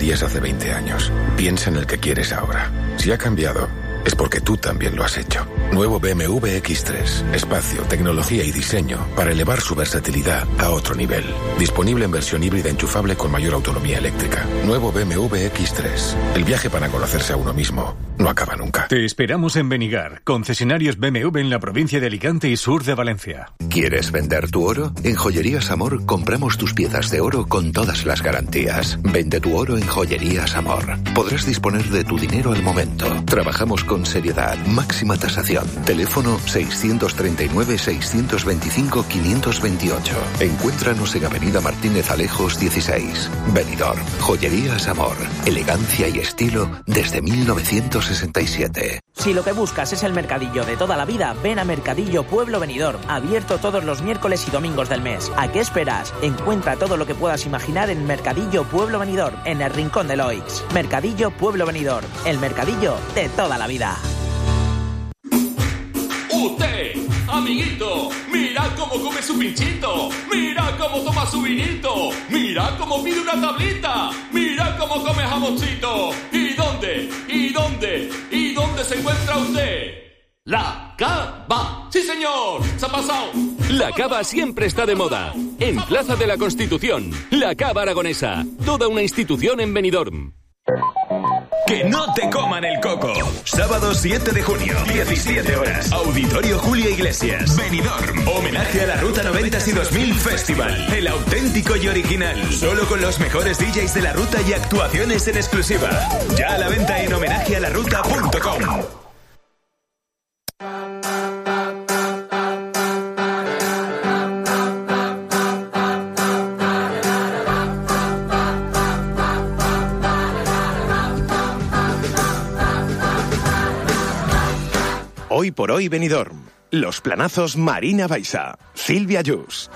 querías hace 20 años. Piensa en el que quieres ahora. Si ha cambiado, es porque tú también lo has hecho. Nuevo BMW X3. Espacio, tecnología y diseño para elevar su versatilidad a otro nivel. Disponible en versión híbrida enchufable con mayor autonomía eléctrica. Nuevo BMW X3. El viaje para conocerse a uno mismo no acaba nunca. Te esperamos en Benigar, concesionarios BMW en la provincia de Alicante y sur de Valencia. ¿Quieres vender tu oro? En Joyerías Amor compramos tus piezas de oro con todas las garantías. Vende tu oro en Joyerías Amor. Podrás disponer de tu dinero al momento. Trabajamos con seriedad, máxima tasación. Teléfono 639-625-528. Encuéntranos en Avenida Martínez Alejos 16. Benidorm. Joyerías Amor. Elegancia y estilo desde 1967. Si lo que buscas es el mercadillo de toda la vida, ven a Mercadillo Pueblo Benidorm, abierto todos los miércoles y domingos del mes. ¿A qué esperas? Encuentra todo lo que puedas imaginar en Mercadillo Pueblo Benidorm, en el rincón de Loix. Mercadillo Pueblo Benidorm, el mercadillo de toda la vida. Usted, amiguito, mira cómo come su pinchito, mira cómo toma su vinito, mira cómo pide una tablita, mira cómo come jamoncito. ¿Y dónde? ¿Y dónde? ¿Y dónde se encuentra usted? La Cava. ¡Sí, señor! ¡Se ha pasado! La Cava siempre está de moda. En Plaza de la Constitución, la Cava aragonesa. Toda una institución en Benidorm. Que no te coman el coco. Sábado 7 de junio, 17 horas. Auditorio Julio Iglesias. Benidorm. Homenaje a la Ruta 90 y 2000 Festival. El auténtico y original. Solo con los mejores DJs de la ruta y actuaciones en exclusiva. Ya a la venta en homenajealaruta.com. Hoy por hoy Benidorm. Los planazos Marina Baixa. Silvia Yus.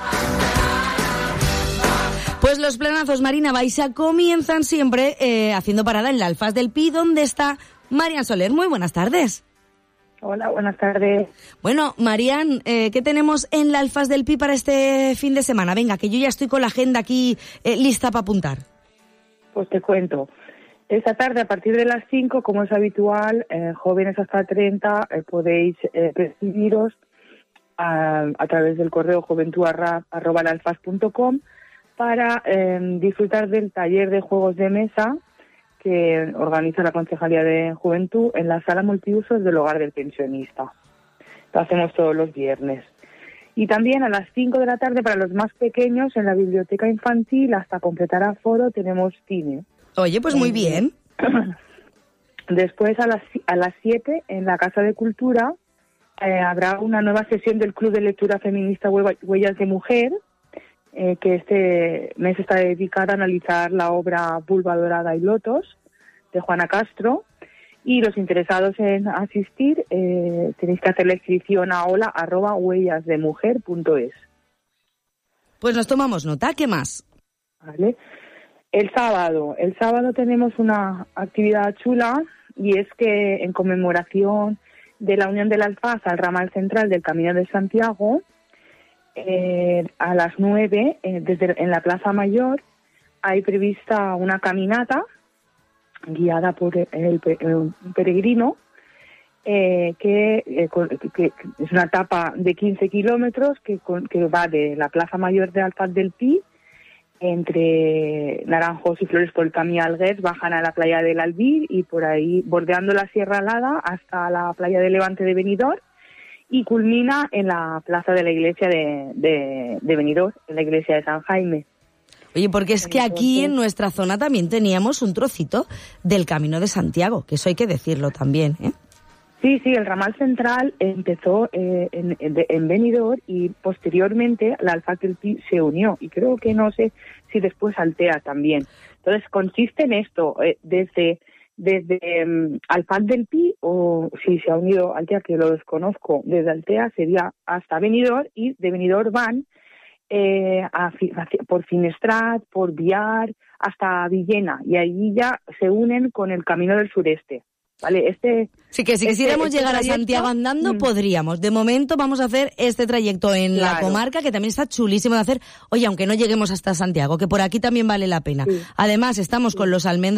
Pues los planazos Marina Baixa comienzan siempre haciendo parada en la Alfaz del Pi, donde está Marian Soler. Muy buenas tardes. Hola, buenas tardes. Bueno, Marian, ¿qué tenemos en la Alfaz del Pi para este fin de semana? Venga, que yo ya estoy con la agenda aquí lista para apuntar. Pues te cuento. Esta tarde, a partir de las 5, como es habitual, jóvenes hasta 30, podéis prescribiros a través del correo juventud@lalfaz.com para disfrutar del taller de juegos de mesa que organiza la Concejalía de Juventud en la sala multiusos del Hogar del Pensionista. Lo hacemos todos los viernes. Y también a las 5 de la tarde, para los más pequeños, en la biblioteca infantil, hasta completar aforo, tenemos cine. Oye, pues muy bien. Después a las 7 en la Casa de Cultura habrá una nueva sesión del Club de Lectura Feminista Huellas de Mujer, que este mes está dedicada a analizar la obra Vulva Dorada y Lotos de Juana Castro, y los interesados en asistir tenéis que hacer la inscripción a hola@huellasdemujer.es. Pues nos tomamos nota. ¿Qué más? Vale. El sábado tenemos una actividad chula, y es que en conmemoración de la unión del Alfaz al ramal central del Camino de Santiago, a las 9, en la Plaza Mayor, hay prevista una caminata guiada por un peregrino, que es una etapa de 15 kilómetros que va de la Plaza Mayor de Alfaz del Pi, entre Naranjos y Flores por el Camí Alguers, bajan a la playa del Albir y por ahí bordeando la Sierra Alada hasta la playa de Levante de Benidorm, y culmina en la plaza de la iglesia de Benidorm, en la iglesia de San Jaime. Oye, porque es que aquí en nuestra zona también teníamos un trocito del Camino de Santiago, que eso hay que decirlo también, ¿eh? Sí, el ramal central empezó en Benidorm, y posteriormente la Alfaz del Pi se unió, y creo que no sé si después Altea también. Entonces consiste en esto, desde Alfaz del Pi, o si se ha unido Altea, que lo desconozco, desde Altea sería hasta Benidorm, y de Benidorm van por Finestrat, por Biar, hasta Villena, y allí ya se unen con el Camino del Sureste. Vale, sí, que si quisiéramos llegar a Santiago andando, podríamos. De momento vamos a hacer este trayecto en la comarca, que también está chulísimo de hacer. Oye, aunque no lleguemos hasta Santiago, que por aquí también vale la pena. Sí. Además, estamos con los almendros